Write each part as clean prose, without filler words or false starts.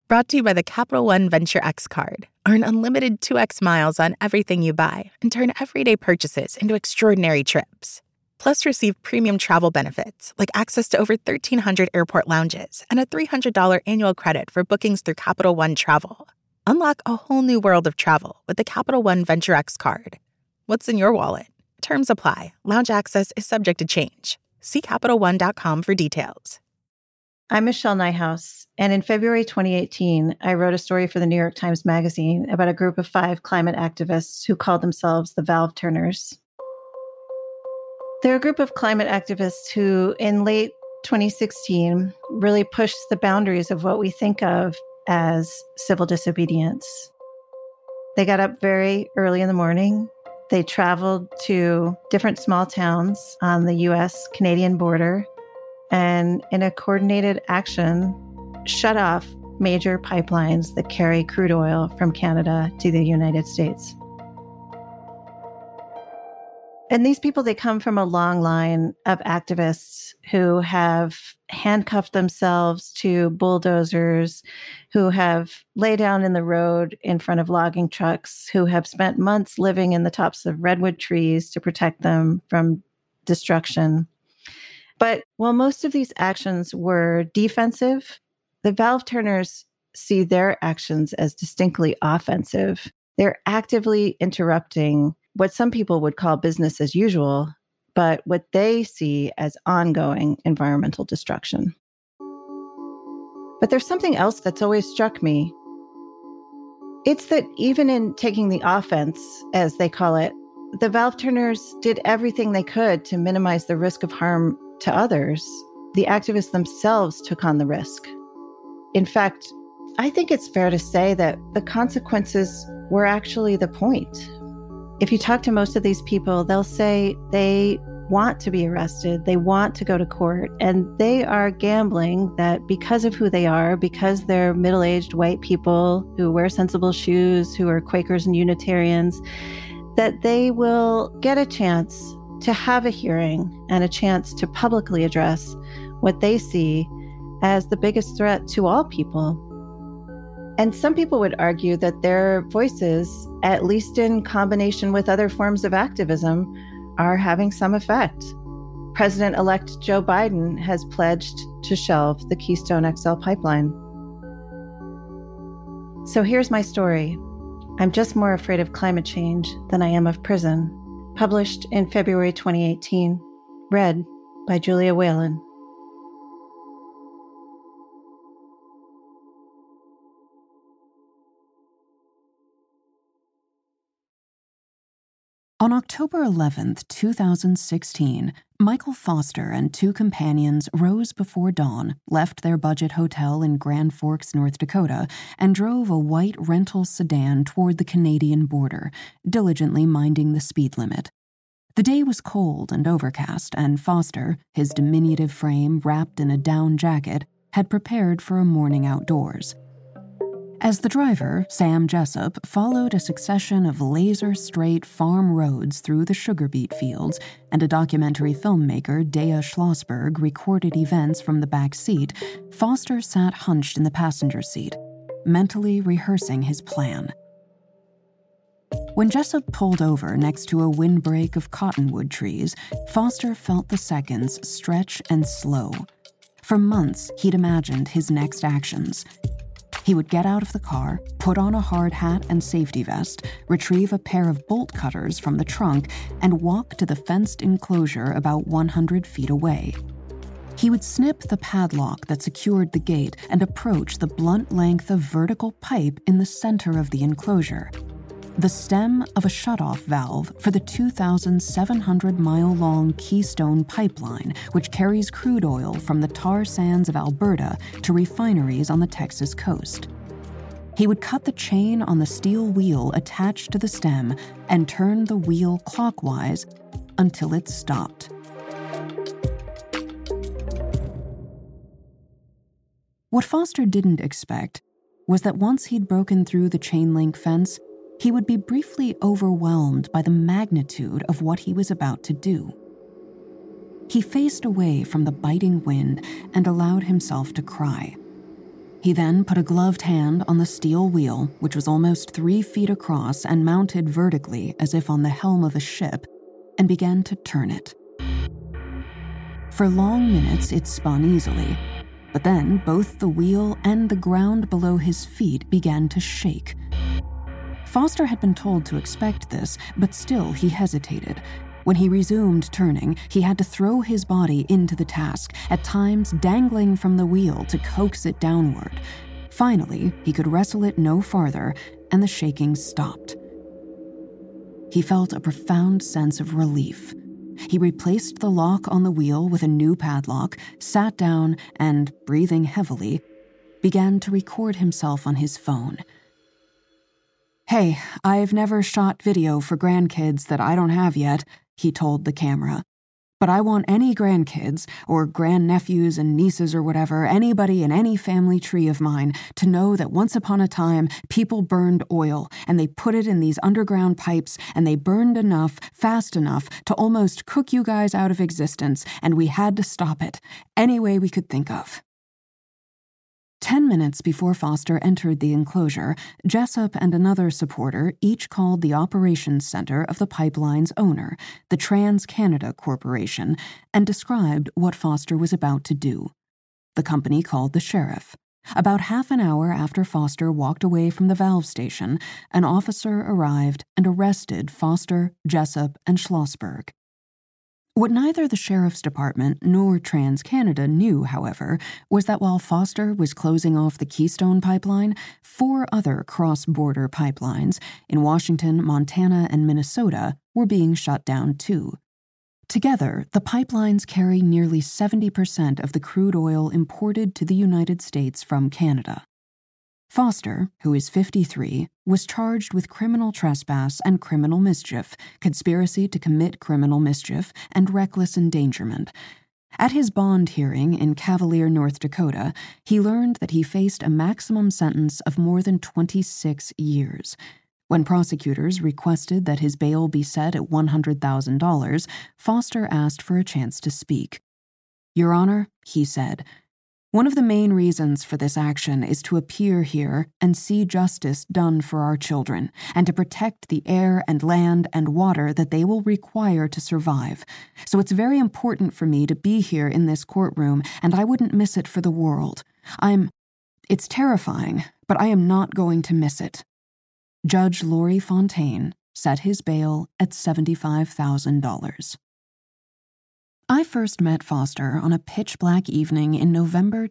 Brought to you by the Capital One Venture X card. Earn unlimited 2x miles on everything you buy and turn everyday purchases into extraordinary trips. Plus, receive premium travel benefits like access to over 1,300 airport lounges and a $300 annual credit for bookings through Capital One Travel. Unlock a whole new world of travel with the Capital One Venture X card. What's in your wallet? Terms apply. Lounge access is subject to change. See CapitalOne.com for details. I'm Michelle Nijhuis, and in February 2018, I wrote a story for the New York Times Magazine about a group of 5 climate activists who called themselves the Valve Turners. They're a group of climate activists who, in late 2016, really pushed the boundaries of what we think of as civil disobedience. They got up very early in the morning. They traveled to different small towns on the US-Canadian border, and in a coordinated action, shut off major pipelines that carry crude oil from Canada to the United States. And these people, they come from a long line of activists who have handcuffed themselves to bulldozers, who have laid down in the road in front of logging trucks, who have spent months living in the tops of redwood trees to protect them from destruction. But while most of these actions were defensive, the Valve Turners see their actions as distinctly offensive. They're actively interrupting what some people would call business as usual, but what they see as ongoing environmental destruction. But there's something else that's always struck me. It's that even in taking the offense, as they call it, the Valve Turners did everything they could to minimize the risk of harm to others. The activists themselves took on the risk. In fact, I think it's fair to say that the consequences were actually the point. If you talk to most of these people, they'll say they want to be arrested, they want to go to court, and they are gambling that because of who they are, because they're middle-aged white people who wear sensible shoes, who are Quakers and Unitarians, that they will get a chance to have a hearing and a chance to publicly address what they see as the biggest threat to all people. And some people would argue that their voices, at least in combination with other forms of activism, are having some effect. President-elect Joe Biden has pledged to shelve the Keystone XL pipeline. So here's my story. I'm just more afraid of climate change than I am of prison. Published in February 2018. Read by Julia Whalen. On October 11th, 2016, Michael Foster and 2 companions rose before dawn, left their budget hotel in Grand Forks, North Dakota, and drove a white rental sedan toward the Canadian border, diligently minding the speed limit. The day was cold and overcast, and Foster, his diminutive frame wrapped in a down jacket, had prepared for a morning outdoors. As the driver, Sam Jessup, followed a succession of laser-straight farm roads through the sugar beet fields, and a documentary filmmaker, Dea Schlossberg, recorded events from the back seat, Foster sat hunched in the passenger seat, mentally rehearsing his plan. When Jessup pulled over next to a windbreak of cottonwood trees, Foster felt the seconds stretch and slow. For months, he'd imagined his next actions. He would get out of the car, put on a hard hat and safety vest, retrieve a pair of bolt cutters from the trunk, and walk to the fenced enclosure about 100 feet away. He would snip the padlock that secured the gate and approach the blunt length of vertical pipe in the center of the enclosure. The stem of a shutoff valve for the 2,700-mile-long Keystone Pipeline, which carries crude oil from the tar sands of Alberta to refineries on the Texas coast. He would cut the chain on the steel wheel attached to the stem and turn the wheel clockwise until it stopped. What Foster didn't expect was that once he'd broken through the chain-link fence, he would be briefly overwhelmed by the magnitude of what he was about to do. He faced away from the biting wind and allowed himself to cry. He then put a gloved hand on the steel wheel, which was almost 3 feet across and mounted vertically as if on the helm of a ship, and began to turn it. For long minutes, it spun easily, but then both the wheel and the ground below his feet began to shake. Foster had been told to expect this, but still he hesitated. When he resumed turning, he had to throw his body into the task, at times dangling from the wheel to coax it downward. Finally, he could wrestle it no farther, and the shaking stopped. He felt a profound sense of relief. He replaced the lock on the wheel with a new padlock, sat down, and, breathing heavily, began to record himself on his phone. "Hey, I've never shot video for grandkids that I don't have yet," he told the camera. "But I want any grandkids, or grandnephews and nieces or whatever, anybody in any family tree of mine, to know that once upon a time, people burned oil, and they put it in these underground pipes, and they burned enough, fast enough, to almost cook you guys out of existence, and we had to stop it, any way we could think of." 10 minutes before Foster entered the enclosure, Jessup and another supporter each called the operations center of the pipeline's owner, the TransCanada Corporation, and described what Foster was about to do. The company called the sheriff. About half an hour after Foster walked away from the valve station, an officer arrived and arrested Foster, Jessup, and Schlossberg. What neither the Sheriff's Department nor TransCanada knew, however, was that while Foster was closing off the Keystone Pipeline, 4 other cross-border pipelines in Washington, Montana, and Minnesota were being shut down too. Together, the pipelines carry nearly 70% of the crude oil imported to the United States from Canada. Foster, who is 53, was charged with criminal trespass and criminal mischief, conspiracy to commit criminal mischief, and reckless endangerment. At his bond hearing in Cavalier, North Dakota, he learned that he faced a maximum sentence of more than 26 years. When prosecutors requested that his bail be set at $100,000, Foster asked for a chance to speak. "Your Honor," he said, "one of the main reasons for this action is to appear here and see justice done for our children, and to protect the air and land and water that they will require to survive. So it's very important for me to be here in this courtroom, and I wouldn't miss it for the world. It's terrifying, but I am not going to miss it." Judge Lori Fontaine set his bail at $75,000. I first met Foster on a pitch-black evening in November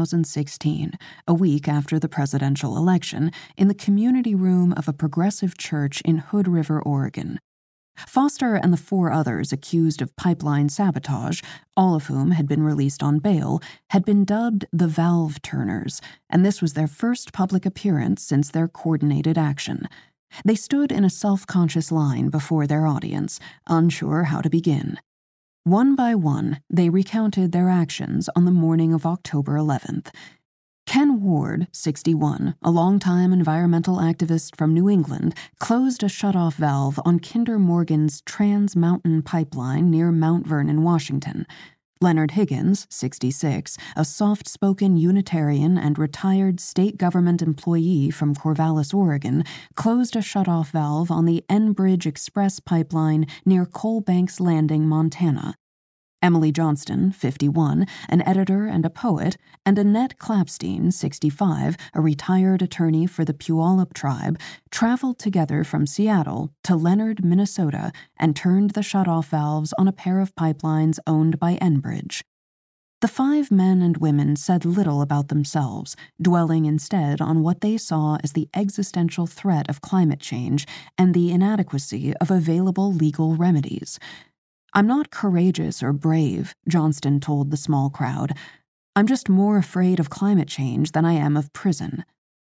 2016, a week after the presidential election, in the community room of a progressive church in Hood River, Oregon. Foster and the 4 others accused of pipeline sabotage, all of whom had been released on bail, had been dubbed the Valve Turners, and this was their first public appearance since their coordinated action. They stood in a self-conscious line before their audience, unsure how to begin. One by one, they recounted their actions on the morning of October 11th. Ken Ward, 61, a longtime environmental activist from New England, closed a shutoff valve on Kinder Morgan's Trans Mountain Pipeline near Mount Vernon, Washington. Leonard Higgins, 66, a soft-spoken Unitarian and retired state government employee from Corvallis, Oregon, closed a shutoff valve on the Enbridge Express pipeline near Coal Banks Landing, Montana. Emily Johnston, 51, an editor and a poet, and Annette Clapstein, 65, a retired attorney for the Puyallup tribe, traveled together from Seattle to Leonard, Minnesota, and turned the shutoff valves on a pair of pipelines owned by Enbridge. The 5 men and women said little about themselves, dwelling instead on what they saw as the existential threat of climate change and the inadequacy of available legal remedies. "I'm not courageous or brave," Johnston told the small crowd. "I'm just more afraid of climate change than I am of prison."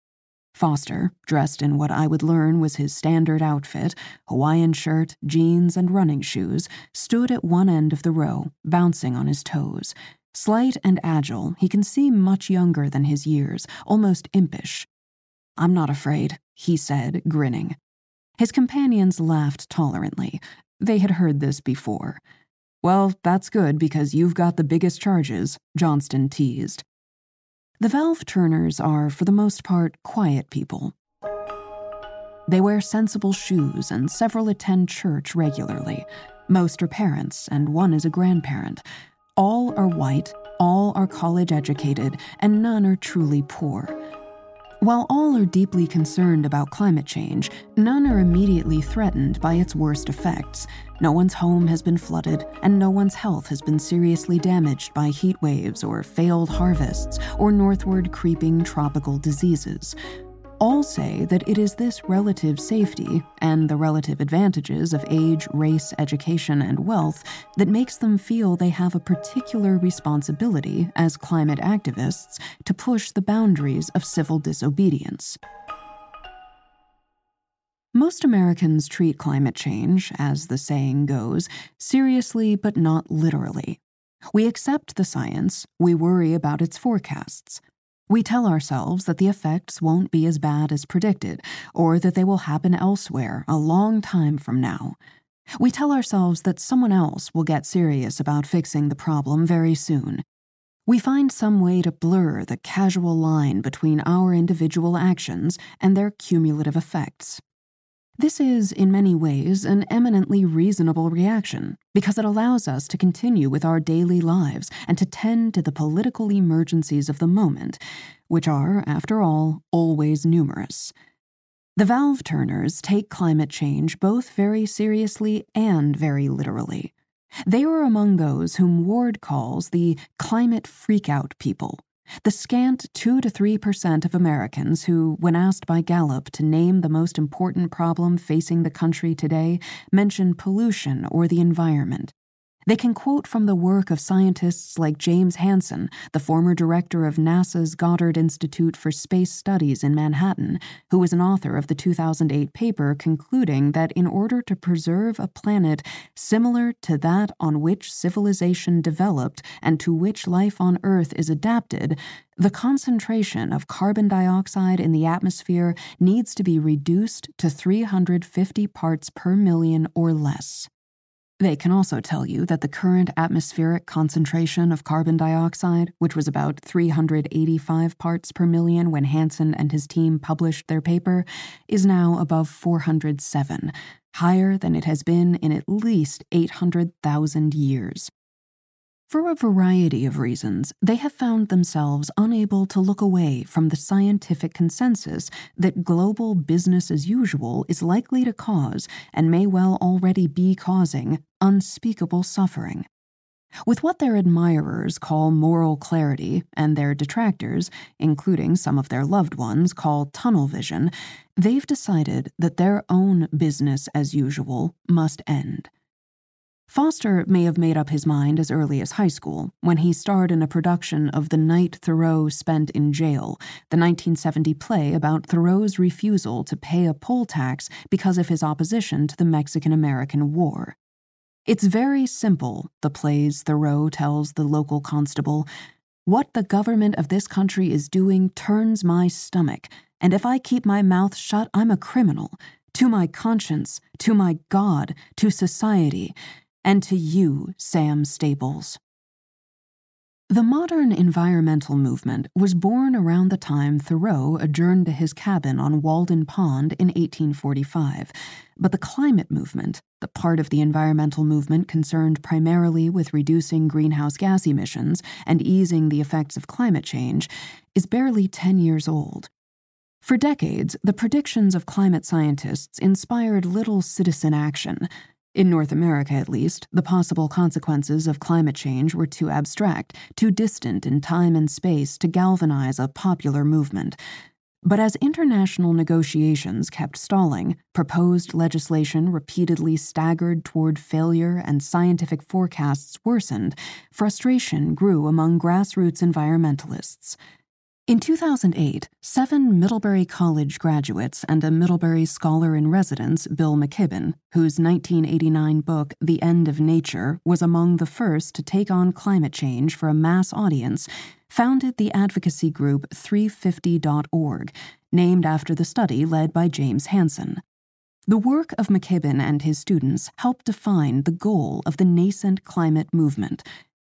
Foster, dressed in what I would learn was his standard outfit, Hawaiian shirt, jeans, and running shoes, stood at one end of the row, bouncing on his toes. Slight and agile, he can seem much younger than his years, almost impish. "I'm not afraid," he said, grinning. His companions laughed tolerantly. They had heard this before. "Well, that's good because you've got the biggest charges," Johnston teased. The valve-turners are, for the most part, quiet people. They wear sensible shoes and several attend church regularly. Most are parents, and one is a grandparent. All are white, all are college-educated, and none are truly poor. While all are deeply concerned about climate change, none are immediately threatened by its worst effects. No one's home has been flooded, and no one's health has been seriously damaged by heat waves or failed harvests or northward creeping tropical diseases. All say that it is this relative safety and the relative advantages of age, race, education, and wealth that makes them feel they have a particular responsibility as climate activists to push the boundaries of civil disobedience. Most Americans treat climate change, as the saying goes, seriously but not literally. We accept the science, we worry about its forecasts. We tell ourselves that the effects won't be as bad as predicted, or that they will happen elsewhere a long time from now. We tell ourselves that someone else will get serious about fixing the problem very soon. We find some way to blur the casual line between our individual actions and their cumulative effects. This is, in many ways, an eminently reasonable reaction because it allows us to continue with our daily lives and to tend to the political emergencies of the moment, which are, after all, always numerous. The valve-turners take climate change both very seriously and very literally. They are among those whom Ward calls the climate freak-out people. The scant 2 to 3% of Americans who, when asked by Gallup to name the most important problem facing the country today, mention pollution or the environment. They can quote from the work of scientists like James Hansen, the former director of NASA's Goddard Institute for Space Studies in Manhattan, who was an author of the 2008 paper concluding that in order to preserve a planet similar to that on which civilization developed and to which life on Earth is adapted, the concentration of carbon dioxide in the atmosphere needs to be reduced to 350 parts per million or less. They can also tell you that the current atmospheric concentration of carbon dioxide, which was about 385 parts per million when Hansen and his team published their paper, is now above 407, higher than it has been in at least 800,000 years. For a variety of reasons, they have found themselves unable to look away from the scientific consensus that global business as usual is likely to cause, and may well already be causing, unspeakable suffering. With what their admirers call moral clarity and their detractors, including some of their loved ones, call tunnel vision, they've decided that their own business as usual must end. Foster may have made up his mind as early as high school, when he starred in a production of The Night Thoreau Spent in Jail, the 1970 play about Thoreau's refusal to pay a poll tax because of his opposition to the Mexican-American War. It's very simple, the play's Thoreau tells the local constable. What the government of this country is doing turns my stomach, and if I keep my mouth shut, I'm a criminal. To my conscience, to my God, to society, and to you, Sam Staples. The modern environmental movement was born around the time Thoreau adjourned to his cabin on Walden Pond in 1845, but the climate movement, the part of the environmental movement concerned primarily with reducing greenhouse gas emissions and easing the effects of climate change, is barely 10 years old. For decades, the predictions of climate scientists inspired little citizen action. In North America, at least, the possible consequences of climate change were too abstract, too distant in time and space to galvanize a popular movement. But as international negotiations kept stalling, proposed legislation repeatedly staggered toward failure and scientific forecasts worsened, frustration grew among grassroots environmentalists. In 2008, 7 Middlebury College graduates and a Middlebury scholar-in-residence, Bill McKibben, whose 1989 book The End of Nature was among the first to take on climate change for a mass audience, founded the advocacy group 350.org, named after the study led by James Hansen. The work of McKibben and his students helped define the goal of the nascent climate movement: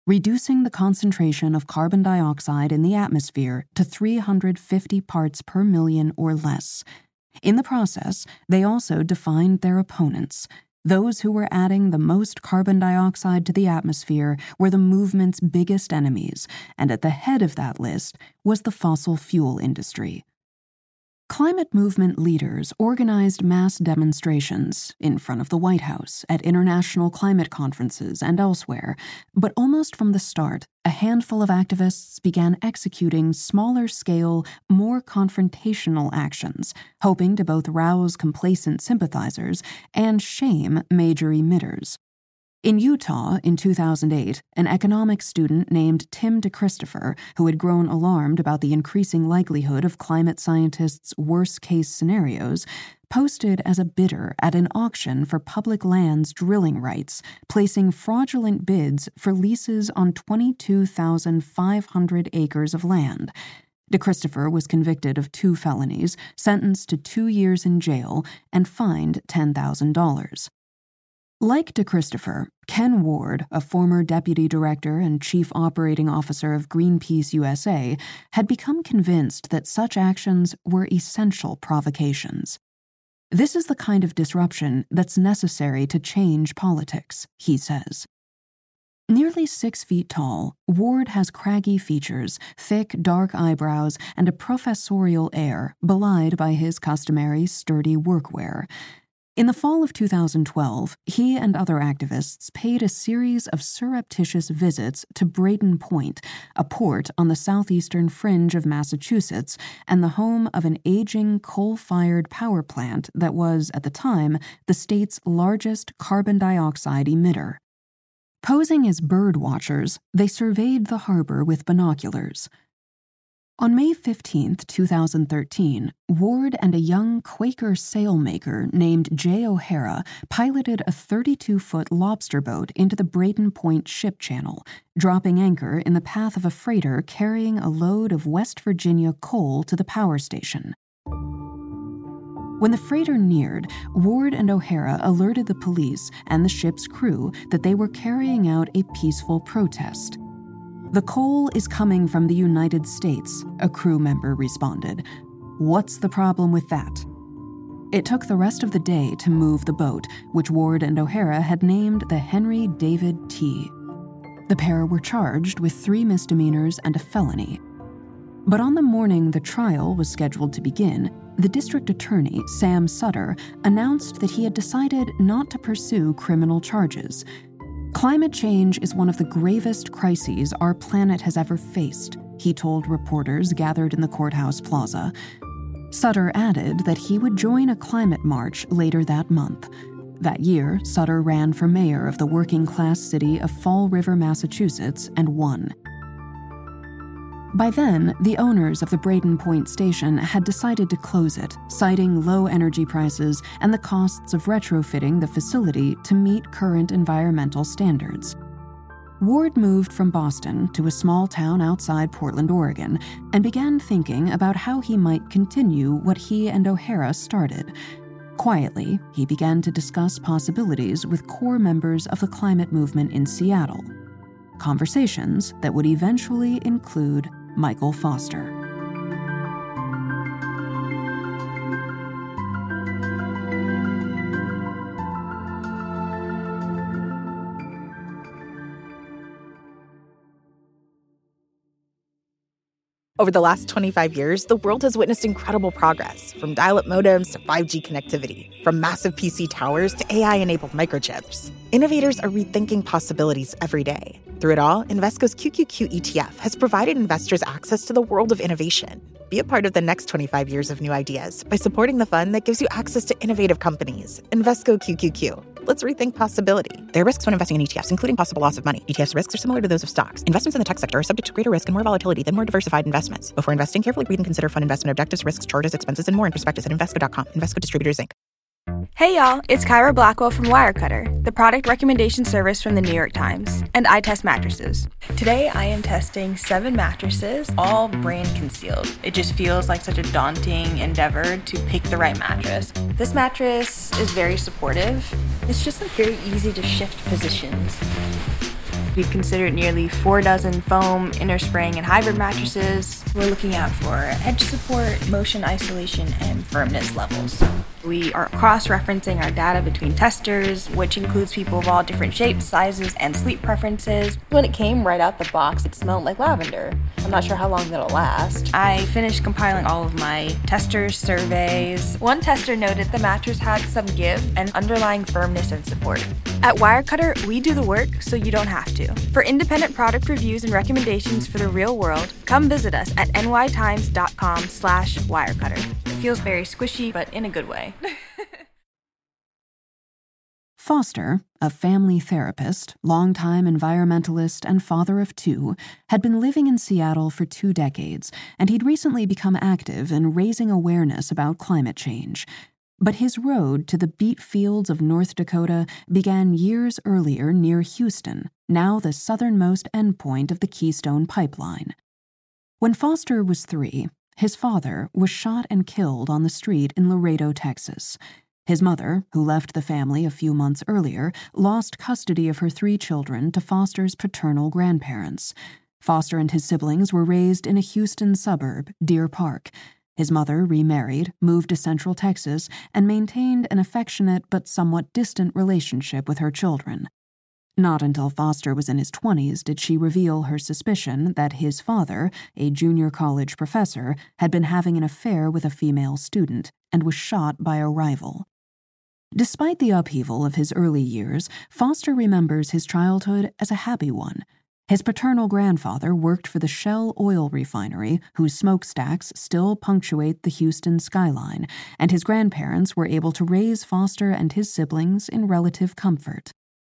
reducing the concentration of carbon dioxide in the atmosphere to 350 parts per million or less. In the process, they also defined their opponents. Those who were adding the most carbon dioxide to the atmosphere were the movement's biggest enemies, and at the head of that list was the fossil fuel industry. Climate movement leaders organized mass demonstrations in front of the White House, at international climate conferences, and elsewhere, but almost from the start, a handful of activists began executing smaller-scale, more confrontational actions, hoping to both rouse complacent sympathizers and shame major emitters. In Utah, in 2008, an economics student named Tim DeChristopher, who had grown alarmed about the increasing likelihood of climate scientists' worst-case scenarios, posted as a bidder at an auction for public lands drilling rights, placing fraudulent bids for leases on 22,500 acres of land. DeChristopher was convicted of 2 felonies, sentenced to 2 years in jail, and fined $10,000. Like DeChristopher, Ken Ward, a former deputy director and chief operating officer of Greenpeace USA, had become convinced that such actions were essential provocations. This is the kind of disruption that's necessary to change politics, he says. Nearly 6 feet tall, Ward has craggy features, thick, dark eyebrows, and a professorial air belied by his customary sturdy workwear. In the fall of 2012, he and other activists paid a series of surreptitious visits to Brayton Point, a port on the southeastern fringe of Massachusetts and the home of an aging coal-fired power plant that was, at the time, the state's largest carbon dioxide emitter. Posing as bird watchers, they surveyed the harbor with binoculars. On May 15, 2013, Ward and a young Quaker sailmaker named Jay O'Hara piloted a 32-foot lobster boat into the Brayton Point ship channel, dropping anchor in the path of a freighter carrying a load of West Virginia coal to the power station. When the freighter neared, Ward and O'Hara alerted the police and the ship's crew that they were carrying out a peaceful protest. "The coal is coming from the United States," a crew member responded. "What's the problem with that?" It took the rest of the day to move the boat, which Ward and O'Hara had named the Henry David T. The pair were charged with 3 misdemeanors and a felony. But on the morning the trial was scheduled to begin, the district attorney, Sam Sutter, announced that he had decided not to pursue criminal charges. "Climate change is one of the gravest crises our planet has ever faced," he told reporters gathered in the courthouse plaza. Sutter added that he would join a climate march later that month. That year, Sutter ran for mayor of the working-class city of Fall River, Massachusetts, and won. By then, the owners of the Brayton Point station had decided to close it, citing low energy prices and the costs of retrofitting the facility to meet current environmental standards. Ward moved from Boston to a small town outside Portland, Oregon, and began thinking about how he might continue what he and O'Hara started. Quietly, he began to discuss possibilities with core members of the climate movement in Seattle. Conversations that would eventually include Michael Foster. Over the last 25 years, the world has witnessed incredible progress, from dial-up modems to 5G connectivity, from massive PC towers to AI-enabled microchips. Innovators are rethinking possibilities every day. Through it all, Invesco's QQQ ETF has provided investors access to the world of innovation. Be a part of the next 25 years of new ideas by supporting the fund that gives you access to innovative companies. Invesco QQQ. Let's rethink possibility. There are risks when investing in ETFs, including possible loss of money. ETFs risks are similar to those of stocks. Investments in the tech sector are subject to greater risk and more volatility than more diversified investments. Before investing, carefully read and consider fund investment objectives, risks, charges, expenses, and more in prospectus at Invesco.com. Invesco Distributors, Inc. Hey y'all, it's Kyra Blackwell from Wirecutter, the product recommendation service from the New York Times, and I test mattresses. Today I am testing 7 mattresses, all brand concealed. It just feels like such a daunting endeavor to pick the right mattress. This mattress is very supportive. It's just very easy to shift positions. We've considered nearly 4 dozen foam, inner spring, and hybrid mattresses. We're looking out for edge support, motion isolation, and firmness levels. We are cross-referencing our data between testers, which includes people of all different shapes, sizes, and sleep preferences. When it came right out the box, it smelled like lavender. I'm not sure how long that'll last. I finished compiling all of my tester surveys. One tester noted the mattress had some give and underlying firmness and support. At Wirecutter, we do the work so you don't have to. For independent product reviews and recommendations for the real world, come visit us at nytimes.com/Wirecutter. It feels very squishy, but in a good way. Foster, a family therapist, longtime environmentalist, and father of 2, had been living in Seattle for 2 decades, and he'd recently become active in raising awareness about climate change. But his road to the beet fields of North Dakota began years earlier near Houston, now the southernmost endpoint of the Keystone Pipeline. When Foster was 3, his father was shot and killed on the street in Laredo, Texas. His mother, who left the family a few months earlier, lost custody of her 3 children to Foster's paternal grandparents. Foster and his siblings were raised in a Houston suburb, Deer Park. His mother remarried, moved to Central Texas, and maintained an affectionate but somewhat distant relationship with her children. Not until Foster was in his 20s did she reveal her suspicion that his father, a junior college professor, had been having an affair with a female student and was shot by a rival. Despite the upheaval of his early years, Foster remembers his childhood as a happy one. His paternal grandfather worked for the Shell oil refinery, whose smokestacks still punctuate the Houston skyline, and his grandparents were able to raise Foster and his siblings in relative comfort.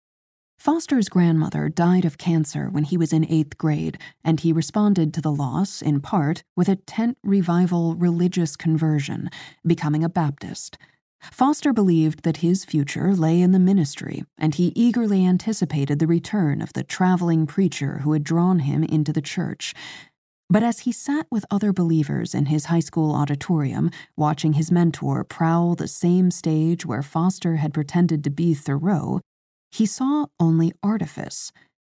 Foster's grandmother died of cancer when he was in 8th grade, and he responded to the loss, in part, with a tent revival religious conversion, becoming a Baptist. Foster believed that his future lay in the ministry, and he eagerly anticipated the return of the traveling preacher who had drawn him into the church. But as he sat with other believers in his high school auditorium, watching his mentor prowl the same stage where Foster had pretended to be Thoreau, he saw only artifice.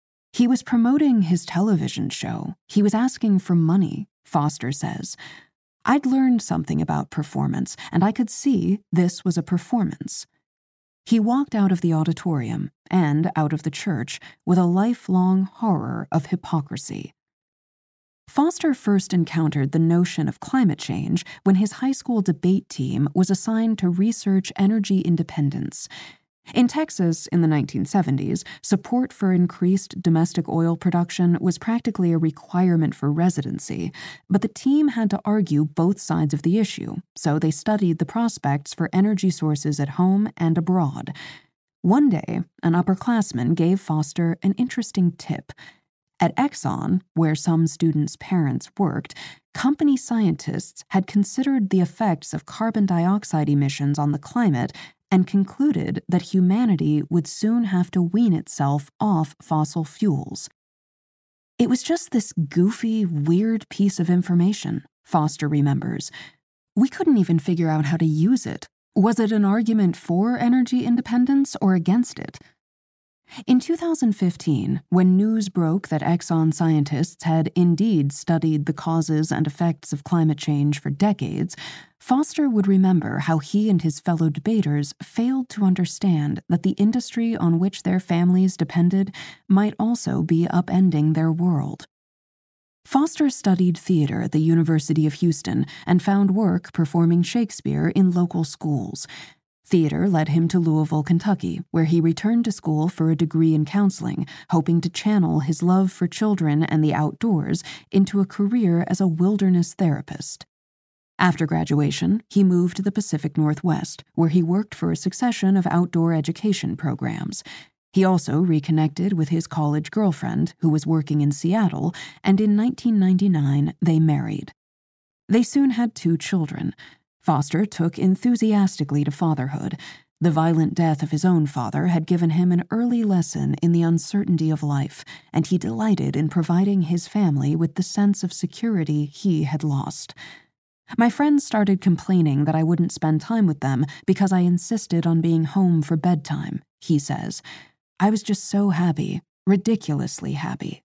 He was promoting his television show. He was asking for money, Foster says. I'd learned something about performance, and I could see this was a performance. He walked out of the auditorium and out of the church with a lifelong horror of hypocrisy. Foster first encountered the notion of climate change when his high school debate team was assigned to research energy independence. In Texas, in the 1970s, support for increased domestic oil production was practically a requirement for residency, but the team had to argue both sides of the issue, so they studied the prospects for energy sources at home and abroad. One day, an upperclassman gave Foster an interesting tip. At Exxon, where some students' parents worked, company scientists had considered the effects of carbon dioxide emissions on the climate and concluded that humanity would soon have to wean itself off fossil fuels. It was just this goofy, weird piece of information, Foster remembers. We couldn't even figure out how to use it. Was it an argument for energy independence or against it? In 2015, when news broke that Exxon scientists had indeed studied the causes and effects of climate change for decades, Foster would remember how he and his fellow debaters failed to understand that the industry on which their families depended might also be upending their world. Foster studied theater at the University of Houston and found work performing Shakespeare in local schools. Theater led him to Louisville, Kentucky, where he returned to school for a degree in counseling, hoping to channel his love for children and the outdoors into a career as a wilderness therapist. After graduation, he moved to the Pacific Northwest, where he worked for a succession of outdoor education programs. He also reconnected with his college girlfriend, who was working in Seattle, and in 1999 they married. They soon had 2 children. Foster took enthusiastically to fatherhood. The violent death of his own father had given him an early lesson in the uncertainty of life, and he delighted in providing his family with the sense of security he had lost. My friends started complaining that I wouldn't spend time with them because I insisted on being home for bedtime, he says. I was just so happy. ridiculously happy.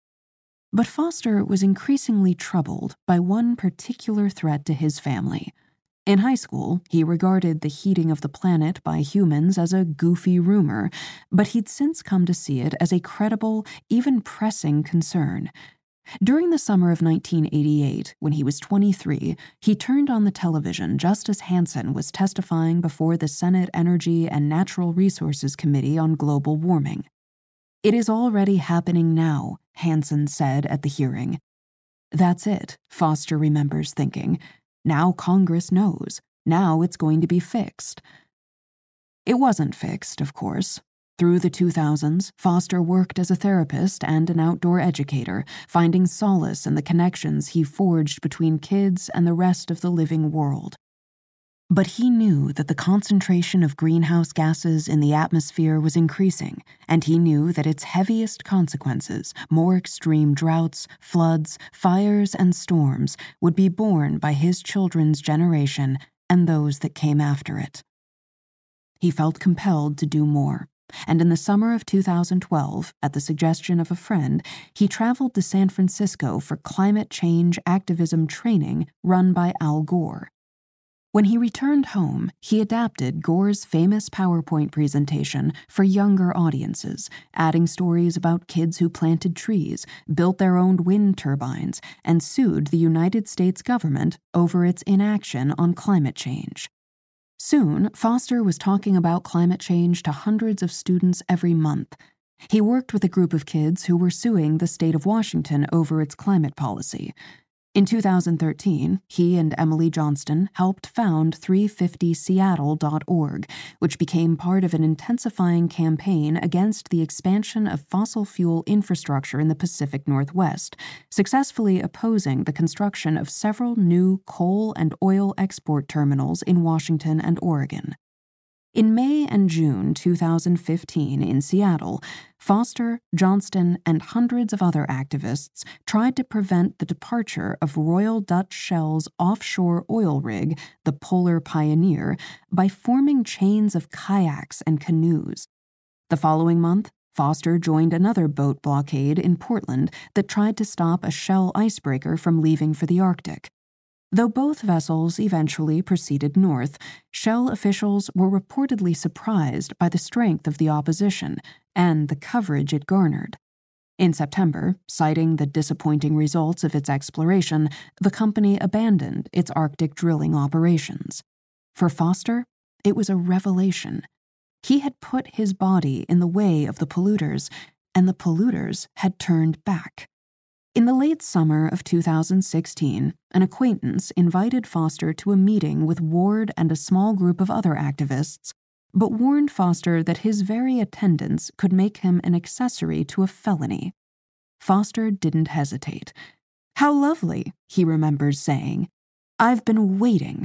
But Foster was increasingly troubled by one particular threat to his family. In high school, he regarded the heating of the planet by humans as a goofy rumor, but he'd since come to see it as a credible, even pressing concern. During the summer of 1988, when he was 23, he turned on the television just as Hansen was testifying before the Senate Energy and Natural Resources Committee on global warming. "It is already happening now," Hansen said at the hearing. That's it, Foster remembers thinking. Now Congress knows. Now it's going to be fixed. It wasn't fixed, of course. Through the 2000s, Foster worked as a therapist and an outdoor educator, finding solace in the connections he forged between kids and the rest of the living world. But he knew that the concentration of greenhouse gases in the atmosphere was increasing, and he knew that its heaviest consequences, more extreme droughts, floods, fires, and storms, would be borne by his children's generation and those that came after it. He felt compelled to do more, and in the summer of 2012, at the suggestion of a friend, he traveled to San Francisco for climate change activism training run by Al Gore. When he returned home, he adapted Gore's famous PowerPoint presentation for younger audiences, adding stories about kids who planted trees, built their own wind turbines, and sued the United States government over its inaction on climate change. Soon, Foster was talking about climate change to hundreds of students every month. He worked with a group of kids who were suing the state of Washington over its climate policy. In 2013, he and Emily Johnston helped found 350seattle.org, which became part of an intensifying campaign against the expansion of fossil fuel infrastructure in the Pacific Northwest, successfully opposing the construction of several new coal and oil export terminals in Washington and Oregon. In May and June 2015 in Seattle, Foster, Johnston, and hundreds of other activists tried to prevent the departure of Royal Dutch Shell's offshore oil rig, the Polar Pioneer, by forming chains of kayaks and canoes. The following month, Foster joined another boat blockade in Portland that tried to stop a Shell icebreaker from leaving for the Arctic. Though both vessels eventually proceeded north, Shell officials were reportedly surprised by the strength of the opposition and the coverage it garnered. In September, citing the disappointing results of its exploration, the company abandoned its Arctic drilling operations. For Foster, it was a revelation. He had put his body in the way of the polluters, and the polluters had turned back. In the late summer of 2016, an acquaintance invited Foster to a meeting with Ward and a small group of other activists, but warned Foster that his very attendance could make him an accessory to a felony. Foster didn't hesitate. "How lovely," he remembers saying. "I've been waiting."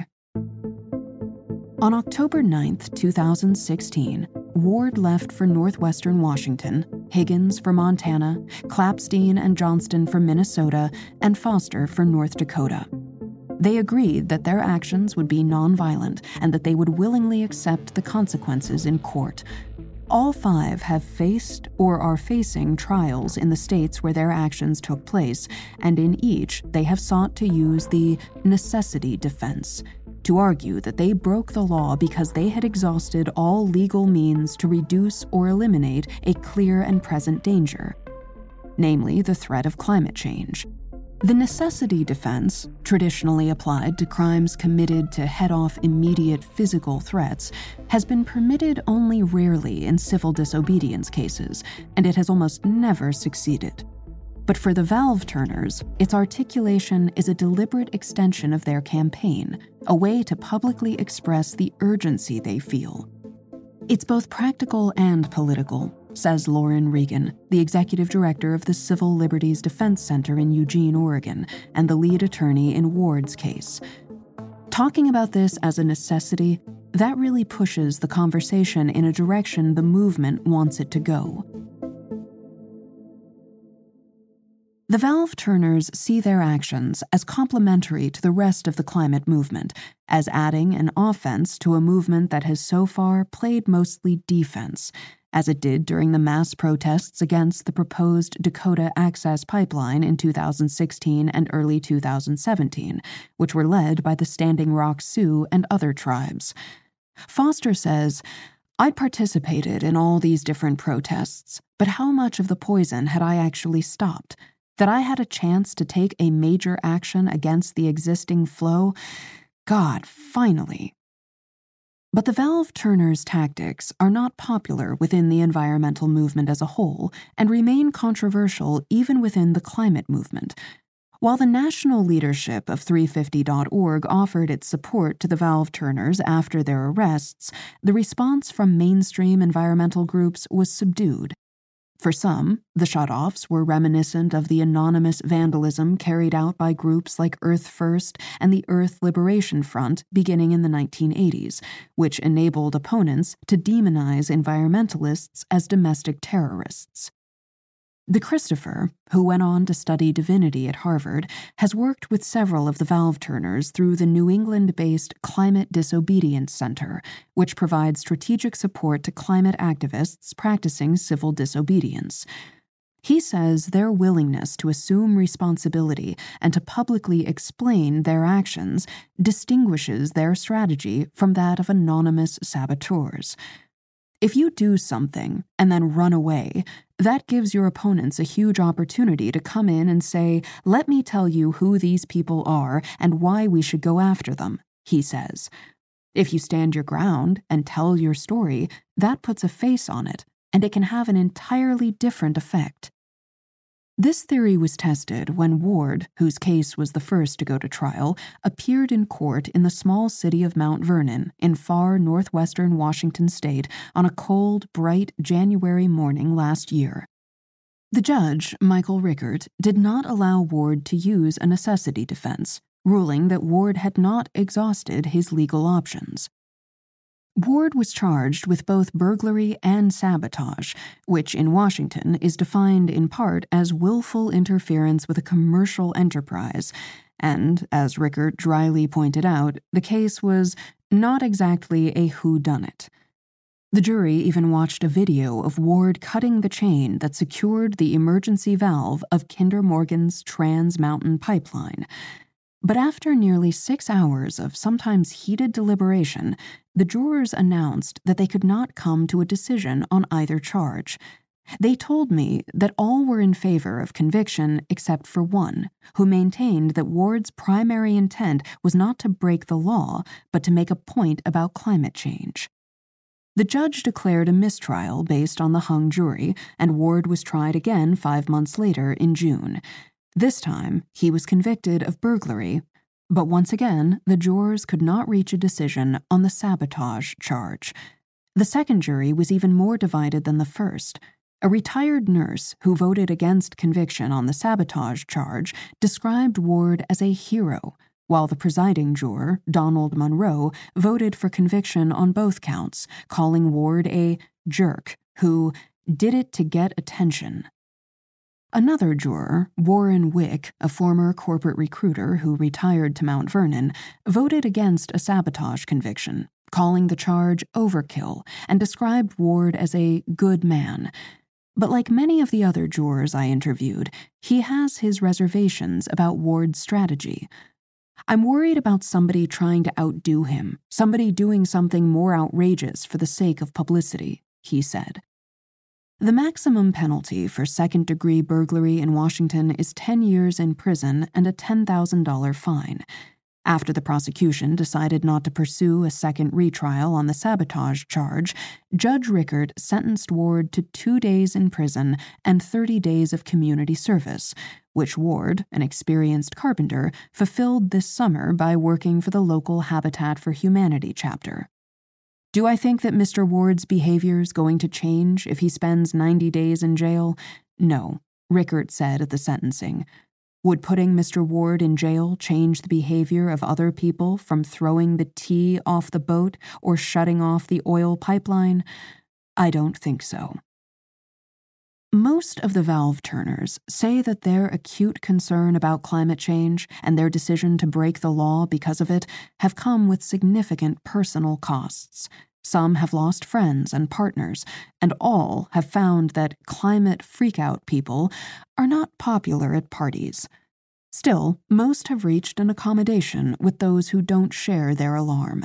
On October 9, 2016, Ward left for northwestern Washington, Higgins for Montana, Clapstein and Johnston for Minnesota, and Foster for North Dakota. They agreed that their actions would be nonviolent and that they would willingly accept the consequences in court. All five have faced or are facing trials in the states where their actions took place, and in each they have sought to use the necessity defense, to argue that they broke the law because they had exhausted all legal means to reduce or eliminate a clear and present danger, namely the threat of climate change. The necessity defense, traditionally applied to crimes committed to head off immediate physical threats, has been permitted only rarely in civil disobedience cases, and it has almost never succeeded. But for the valve-turners, its articulation is a deliberate extension of their campaign, a way to publicly express the urgency they feel. It's both practical and political, says Lauren Regan, the executive director of the Civil Liberties Defense Center in Eugene, Oregon, and the lead attorney in Ward's case. Talking about this as a necessity, that really pushes the conversation in a direction the movement wants it to go. The valve-turners see their actions as complementary to the rest of the climate movement, as adding an offense to a movement that has so far played mostly defense, as it did during the mass protests against the proposed Dakota Access Pipeline in 2016 and early 2017, which were led by the Standing Rock Sioux and other tribes. Foster says, "I'd participated in all these different protests, but how much of the poison had I actually stopped? That I had a chance to take a major action against the existing flow? God, finally." But the valve-turners' tactics are not popular within the environmental movement as a whole and remain controversial even within the climate movement. While the national leadership of 350.org offered its support to the valve-turners after their arrests, the response from mainstream environmental groups was subdued. For some, the shutoffs were reminiscent of the anonymous vandalism carried out by groups like Earth First and the Earth Liberation Front beginning in the 1980s, which enabled opponents to demonize environmentalists as domestic terrorists. De Christopher, who went on to study divinity at Harvard, has worked with several of the valve-turners through the New England-based Climate Disobedience Center, which provides strategic support to climate activists practicing civil disobedience. He says their willingness to assume responsibility and to publicly explain their actions distinguishes their strategy from that of anonymous saboteurs. If you do something and then run away, that gives your opponents a huge opportunity to come in and say, "Let me tell you who these people are and why we should go after them," he says. If you stand your ground and tell your story, that puts a face on it, and it can have an entirely different effect. This theory was tested when Ward, whose case was the first to go to trial, appeared in court in the small city of Mount Vernon in far northwestern Washington state on a cold, bright January morning last year. The judge, Michael Rickert, did not allow Ward to use a necessity defense, ruling that Ward had not exhausted his legal options. Ward was charged with both burglary and sabotage, which in Washington is defined in part as willful interference with a commercial enterprise, and, as Rickert dryly pointed out, the case was not exactly a whodunit. The jury even watched a video of Ward cutting the chain that secured the emergency valve of Kinder Morgan's Trans Mountain Pipeline. But after nearly 6 hours of sometimes heated deliberation, the jurors announced that they could not come to a decision on either charge. They told me that all were in favor of conviction except for one, who maintained that Ward's primary intent was not to break the law, but to make a point about climate change. The judge declared a mistrial based on the hung jury, and Ward was tried again 5 months later in June. This time, he was convicted of burglary, but once again, the jurors could not reach a decision on the sabotage charge. The second jury was even more divided than the first. A retired nurse who voted against conviction on the sabotage charge described Ward as a hero, while the presiding juror, Donald Monroe, voted for conviction on both counts, calling Ward a jerk who did it to get attention. Another juror, Warren Wick, a former corporate recruiter who retired to Mount Vernon, voted against a sabotage conviction, calling the charge overkill, and described Ward as a good man. But like many of the other jurors I interviewed, he has his reservations about Ward's strategy. "I'm worried about somebody trying to outdo him, somebody doing something more outrageous for the sake of publicity," he said. The maximum penalty for second-degree burglary in Washington is 10 years in prison and a $10,000 fine. After the prosecution decided not to pursue a second retrial on the sabotage charge, Judge Rickert sentenced Ward to 2 days in prison and 30 days of community service, which Ward, an experienced carpenter, fulfilled this summer by working for the local Habitat for Humanity chapter. "Do I think that Mr. Ward's behavior's going to change if he spends 90 days in jail? No," Rickert said at the sentencing. "Would putting Mr. Ward in jail change the behavior of other people from throwing the tea off the boat or shutting off the oil pipeline? I don't think so." Most of the valve-turners say that their acute concern about climate change and their decision to break the law because of it have come with significant personal costs. Some have lost friends and partners, and all have found that climate freakout people are not popular at parties. Still, most have reached an accommodation with those who don't share their alarm.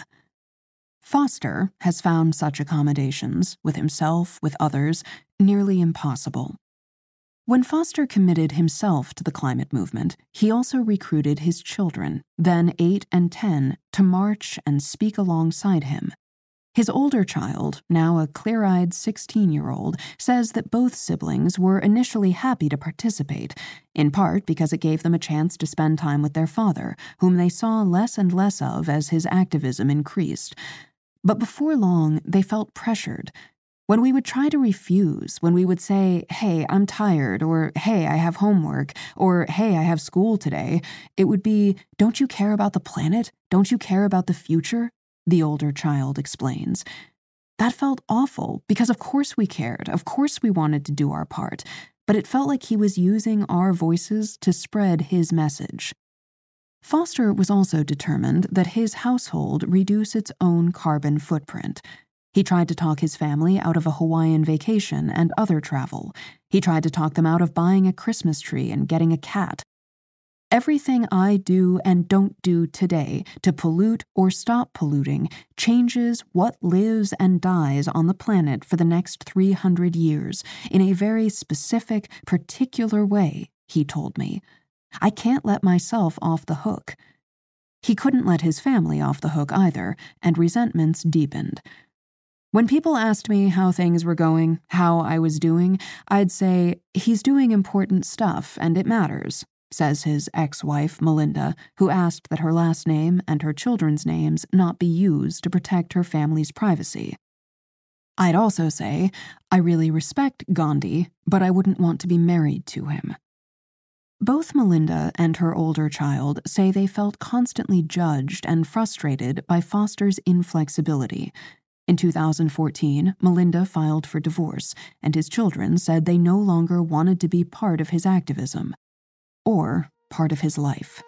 Foster has found such accommodations, with himself, with others, nearly impossible. When Foster committed himself to the climate movement, he also recruited his children, then 8 and 10, to march and speak alongside him. His older child, now a clear-eyed 16-year-old, says that both siblings were initially happy to participate, in part because it gave them a chance to spend time with their father, whom they saw less and less of as his activism increased. But before long, they felt pressured. When we would try to refuse, when we would say, "Hey, I'm tired," or "Hey, I have homework," or "Hey, I have school today," it would be, "Don't you care about the planet? Don't you care about the future?" The older child explains. That felt awful, because of course we cared, of course we wanted to do our part, but it felt like he was using our voices to spread his message. Foster was also determined that his household reduce its own carbon footprint. He tried to talk his family out of a Hawaiian vacation and other travel. He tried to talk them out of buying a Christmas tree and getting a cat. Everything I do and don't do today to pollute or stop polluting changes what lives and dies on the planet for the next 300 years in a very specific, particular way, he told me. I can't let myself off the hook. He couldn't let his family off the hook either, and resentments deepened. When people asked me how things were going, how I was doing, I'd say, "He's doing important stuff, and it matters," says his ex-wife, Melinda, who asked that her last name and her children's names not be used to protect her family's privacy. I'd also say, "I really respect Gandhi, but I wouldn't want to be married to him." Both Melinda and her older child say they felt constantly judged and frustrated by Foster's inflexibility. In 2014, Melinda filed for divorce, and his children said they no longer wanted to be part of his activism, or part of his life.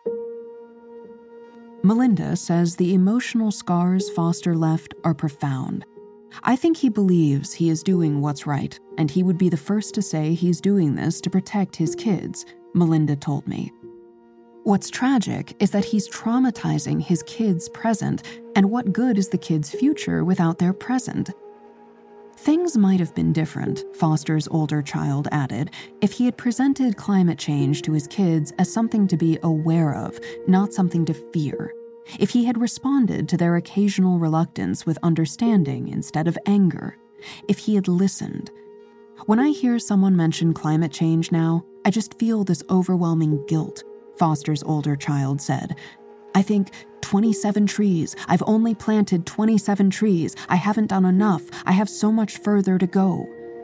Melinda says the emotional scars Foster left are profound. "I think he believes he is doing what's right, and he would be the first to say he's doing this to protect his kids," Melinda told me. What's tragic is that he's traumatizing his kids' present, and what good is the kids' future without their present? Things might have been different, Foster's older child added, if he had presented climate change to his kids as something to be aware of, not something to fear. If he had responded to their occasional reluctance with understanding instead of anger. If he had listened. When I hear someone mention climate change now, I just feel this overwhelming guilt, Foster's older child said. "I think 27 trees. I've only planted 27 trees. I haven't done enough. I have so much further to go."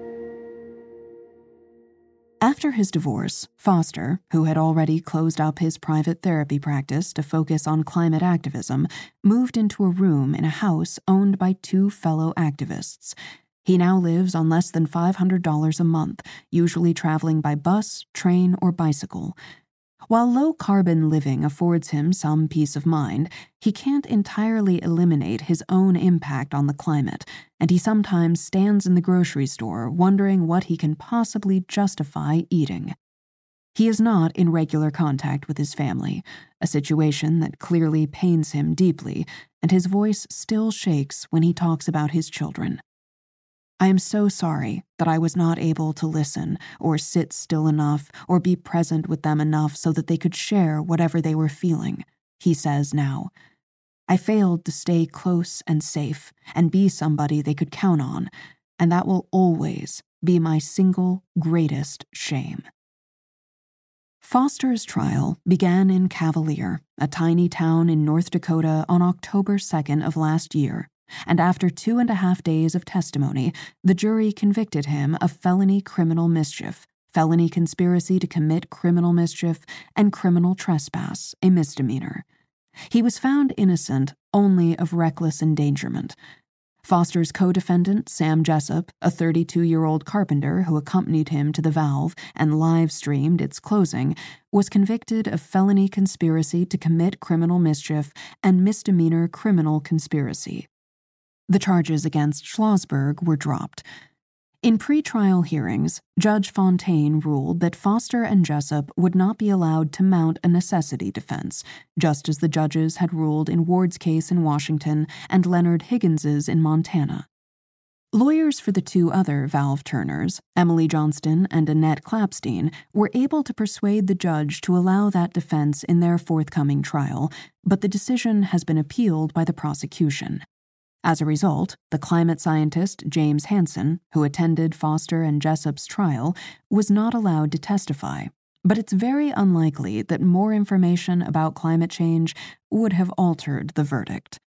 After his divorce, Foster, who had already closed up his private therapy practice to focus on climate activism, moved into a room in a house owned by 2 fellow activists. He now lives on less than $500 a month, usually traveling by bus, train, or bicycle. While low-carbon living affords him some peace of mind, he can't entirely eliminate his own impact on the climate, and he sometimes stands in the grocery store wondering what he can possibly justify eating. He is not in regular contact with his family, a situation that clearly pains him deeply, and his voice still shakes when he talks about his children. "I am so sorry that I was not able to listen or sit still enough or be present with them enough so that they could share whatever they were feeling," he says now. "I failed to stay close and safe and be somebody they could count on, and that will always be my single greatest shame." Foster's trial began in Cavalier, a tiny town in North Dakota, on October 2nd of last year. And after 2.5 days of testimony, the jury convicted him of felony criminal mischief, felony conspiracy to commit criminal mischief, and criminal trespass, a misdemeanor. He was found innocent only of reckless endangerment. Foster's co-defendant, Sam Jessup, a 32-year-old carpenter who accompanied him to the Valve and live-streamed its closing, was convicted of felony conspiracy to commit criminal mischief and misdemeanor criminal conspiracy. The charges against Schlossberg were dropped. In pre-trial hearings, Judge Fontaine ruled that Foster and Jessup would not be allowed to mount a necessity defense, just as the judges had ruled in Ward's case in Washington and Leonard Higgins's in Montana. Lawyers for the two other Valve Turners, Emily Johnston and Annette Clapstein, were able to persuade the judge to allow that defense in their forthcoming trial, but the decision has been appealed by the prosecution. As a result, the climate scientist James Hansen, who attended Foster and Jessup's trial, was not allowed to testify, but it's very unlikely that more information about climate change would have altered the verdict.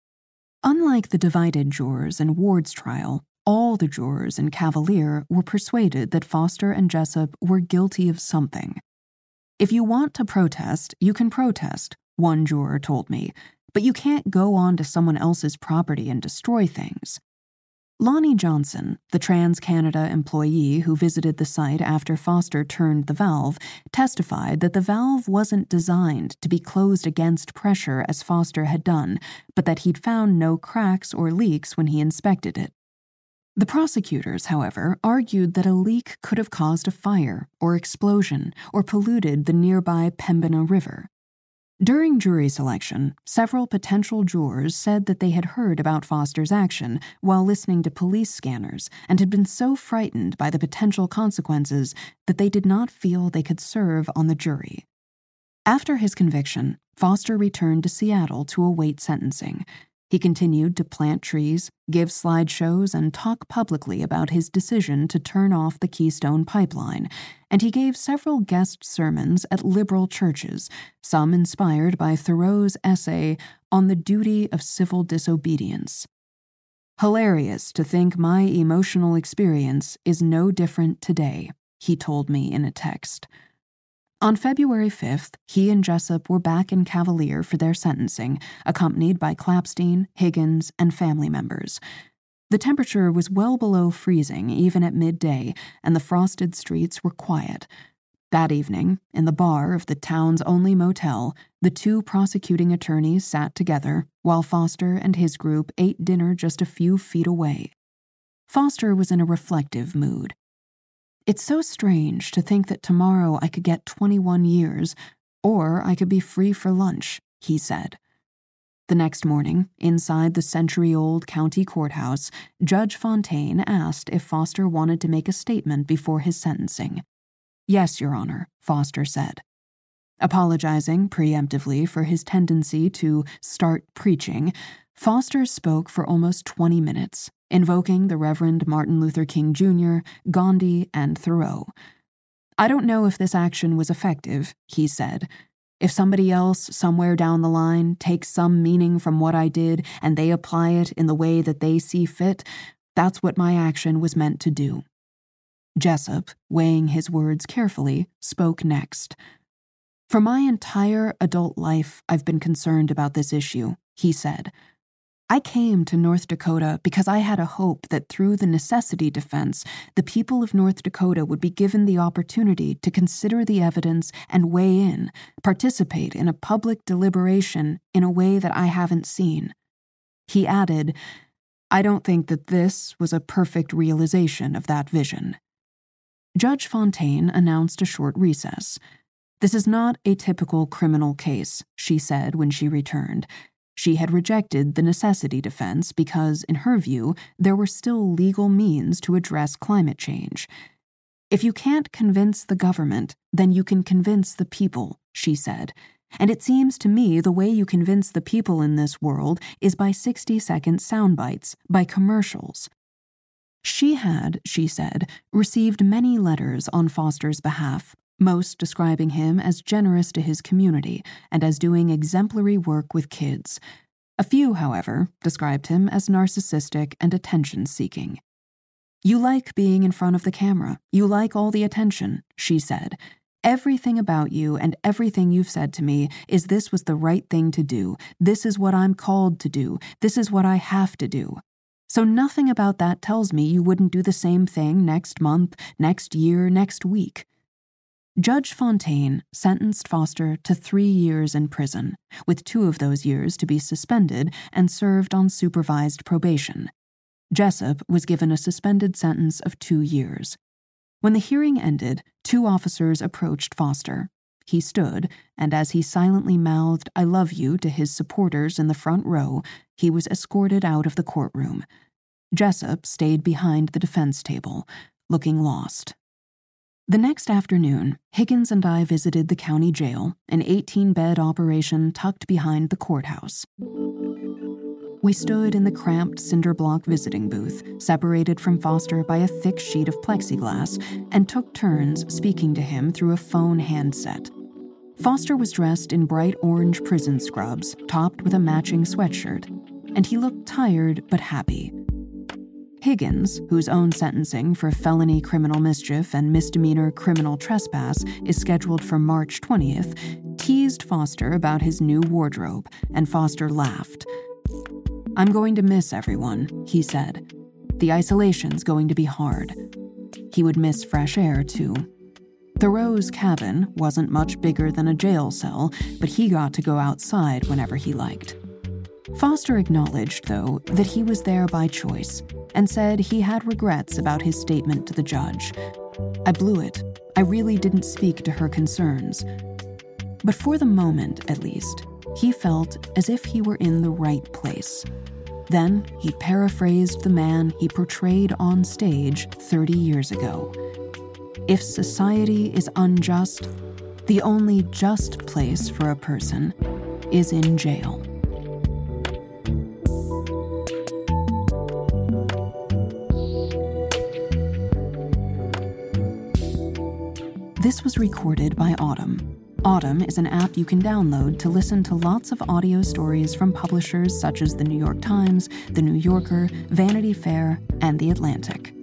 Unlike the divided jurors in Ward's trial, all the jurors in Cavalier were persuaded that Foster and Jessup were guilty of something. "If you want to protest, you can protest," one juror told me, "but you can't go on to someone else's property and destroy things." Lonnie Johnson, the TransCanada employee who visited the site after Foster turned the valve, testified that the valve wasn't designed to be closed against pressure as Foster had done, but that he'd found no cracks or leaks when he inspected it. The prosecutors, however, argued that a leak could have caused a fire or explosion or polluted the nearby Pembina River. During jury selection, several potential jurors said that they had heard about Foster's action while listening to police scanners and had been so frightened by the potential consequences that they did not feel they could serve on the jury. After his conviction, Foster returned to Seattle to await sentencing. He continued to plant trees, give slideshows, and talk publicly about his decision to turn off the Keystone Pipeline, and he gave several guest sermons at liberal churches, some inspired by Thoreau's essay on the duty of civil disobedience. "Hilarious to think my emotional experience is no different today," he told me in a text. On February 5th, he and Jessup were back in Cavalier for their sentencing, accompanied by Clapstein, Higgins, and family members. The temperature was well below freezing even at midday, and the frosted streets were quiet. That evening, in the bar of the town's only motel, the two prosecuting attorneys sat together while Foster and his group ate dinner just a few feet away. Foster was in a reflective mood. "It's so strange to think that tomorrow I could get 21 years, or I could be free for lunch," he said. The next morning, inside the century-old county courthouse, Judge Fontaine asked if Foster wanted to make a statement before his sentencing. "Yes, Your Honor," Foster said. Apologizing preemptively for his tendency to start preaching, Foster spoke for almost 20 minutes, invoking the Reverend Martin Luther King Jr., Gandhi, and Thoreau. "I don't know if this action was effective," he said. "If somebody else, somewhere down the line, takes some meaning from what I did and they apply it in the way that they see fit, that's what my action was meant to do." Jessup, weighing his words carefully, spoke next. "For my entire adult life, I've been concerned about this issue," he said. "I came to North Dakota because I had a hope that through the necessity defense, the people of North Dakota would be given the opportunity to consider the evidence and weigh in, participate in a public deliberation in a way that I haven't seen." He added, "I don't think that this was a perfect realization of that vision." Judge Fontaine announced a short recess. "This is not a typical criminal case," she said when she returned. She had rejected the necessity defense because, in her view, there were still legal means to address climate change. "If you can't convince the government, then you can convince the people," she said. "And it seems to me the way you convince the people in this world is by 60-second sound bites, by commercials." She had, she said, received many letters on Foster's behalf, most describing him as generous to his community and as doing exemplary work with kids. A few, however, described him as narcissistic and attention-seeking. "You like being in front of the camera. You like all the attention," she said. "Everything about you and everything you've said to me is this was the right thing to do. This is what I'm called to do. This is what I have to do. So nothing about that tells me you wouldn't do the same thing next month, next year, next week." Judge Fontaine sentenced Foster to 3 years in prison, with 2 of those years to be suspended and served on supervised probation. Jessup was given a suspended sentence of 2 years. When the hearing ended, 2 officers approached Foster. He stood, and as he silently mouthed, "I love you," to his supporters in the front row, he was escorted out of the courtroom. Jessup stayed behind the defense table, looking lost. The next afternoon, Higgins and I visited the county jail, an 18-bed operation tucked behind the courthouse. We stood in the cramped cinder-block visiting booth, separated from Foster by a thick sheet of plexiglass, and took turns speaking to him through a phone handset. Foster was dressed in bright orange prison scrubs, topped with a matching sweatshirt, and he looked tired but happy. Higgins, whose own sentencing for felony criminal mischief and misdemeanor criminal trespass is scheduled for March 20th, teased Foster about his new wardrobe, and Foster laughed. "I'm going to miss everyone," he said. "The isolation's going to be hard." He would miss fresh air, too. Thoreau's cabin wasn't much bigger than a jail cell, but he got to go outside whenever he liked. Foster acknowledged, though, that he was there by choice, and said he had regrets about his statement to the judge. "I blew it. I really didn't speak to her concerns." But for the moment, at least, he felt as if he were in the right place. Then he paraphrased the man he portrayed on stage 30 years ago. If society is unjust, the only just place for a person is in jail. This was recorded by Autumn. Autumn is an app you can download to listen to lots of audio stories from publishers such as The New York Times, The New Yorker, Vanity Fair, and The Atlantic.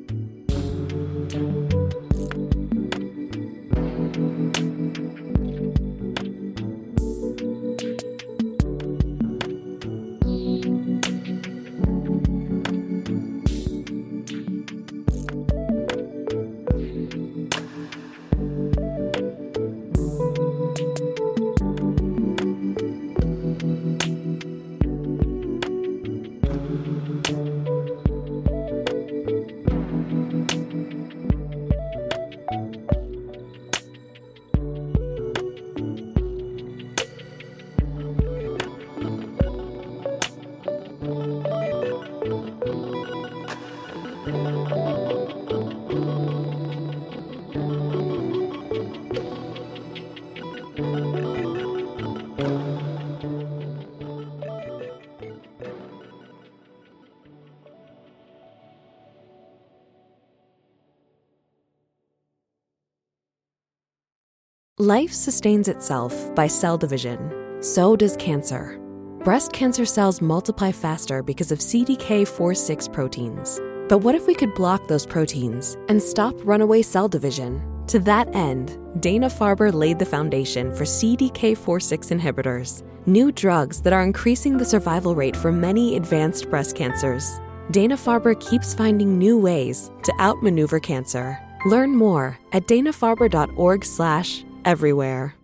Life sustains itself by cell division. So does cancer. Breast cancer cells multiply faster because of CDK4/6 proteins. But what if we could block those proteins and stop runaway cell division? To that end, Dana-Farber laid the foundation for CDK4/6 inhibitors, new drugs that are increasing the survival rate for many advanced breast cancers. Dana-Farber keeps finding new ways to outmaneuver cancer. Learn more at danafarber.org/everywhere.